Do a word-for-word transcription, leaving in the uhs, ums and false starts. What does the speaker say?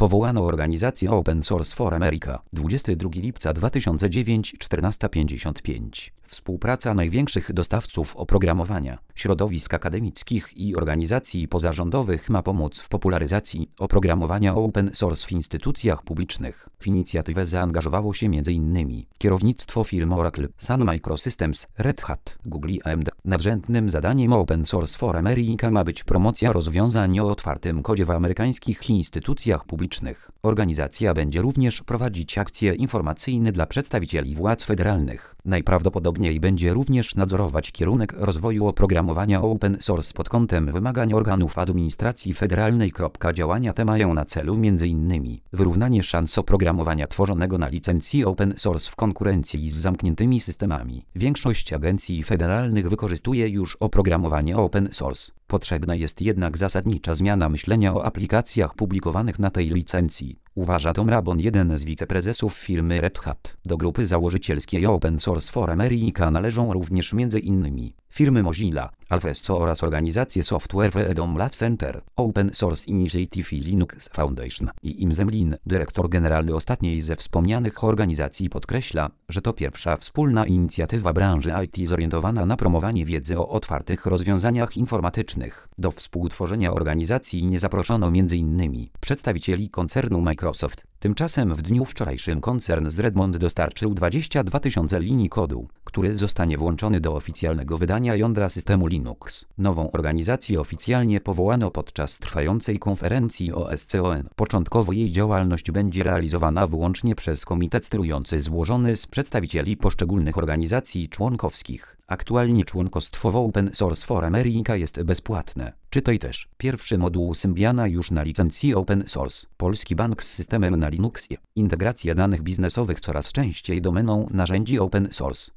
Powołano organizację Open Source for America dwudziestego drugiego lipca dwa tysiące dziewiątego, czternaście pięćdziesiąt pięć. Współpraca największych dostawców oprogramowania, środowisk akademickich i organizacji pozarządowych ma pomóc w popularyzacji oprogramowania open source w instytucjach publicznych. W inicjatywę zaangażowało się między innymi kierownictwo firm Oracle, Sun Microsystems, Red Hat, Google i A M D. Nadrzędnym zadaniem Open Source for America ma być promocja rozwiązań o otwartym kodzie w amerykańskich instytucjach publicznych. Organizacja będzie również prowadzić akcje informacyjne dla przedstawicieli władz federalnych. Najprawdopodobniej będzie również nadzorować kierunek rozwoju oprogramowania open source pod kątem wymagań organów administracji federalnej. Działania te mają na celu między innymi wyrównanie szans oprogramowania tworzonego na licencji open source w konkurencji z zamkniętymi systemami. Większość agencji federalnych wykorzystuje już oprogramowanie open source. Potrzebna jest jednak zasadnicza zmiana myślenia o aplikacjach publikowanych na tej licencji. Uważa Tom Rabon, jeden z wiceprezesów firmy Red Hat. Do grupy założycielskiej Open Source for America należą również między innymi firmy Mozilla, Alfresco oraz organizacje Software Freedom Lab Center, Open Source Initiative i Linux Foundation. I Im Zemlin, dyrektor generalny ostatniej ze wspomnianych organizacji, podkreśla, że to pierwsza wspólna inicjatywa branży I T zorientowana na promowanie wiedzy o otwartych rozwiązaniach informatycznych. Do współtworzenia organizacji nie zaproszono między innymi przedstawicieli koncernu Microsoft. Tymczasem w dniu wczorajszym koncern z Redmond dostarczył dwadzieścia dwa tysiące linii kodu, który zostanie włączony do oficjalnego wydania jądra systemu Linux. Nową organizację oficjalnie powołano podczas trwającej konferencji O S C O N. Początkowo jej działalność będzie realizowana wyłącznie przez komitet sterujący złożony z przedstawicieli poszczególnych organizacji członkowskich. Aktualnie członkostwo w Open Source for America jest bezpłatne. Czytaj też. Pierwszy moduł Symbiana już na licencji Open Source. Polski bank z systemem na Linuxie. Integracja danych biznesowych coraz częściej domeną narzędzi Open Source.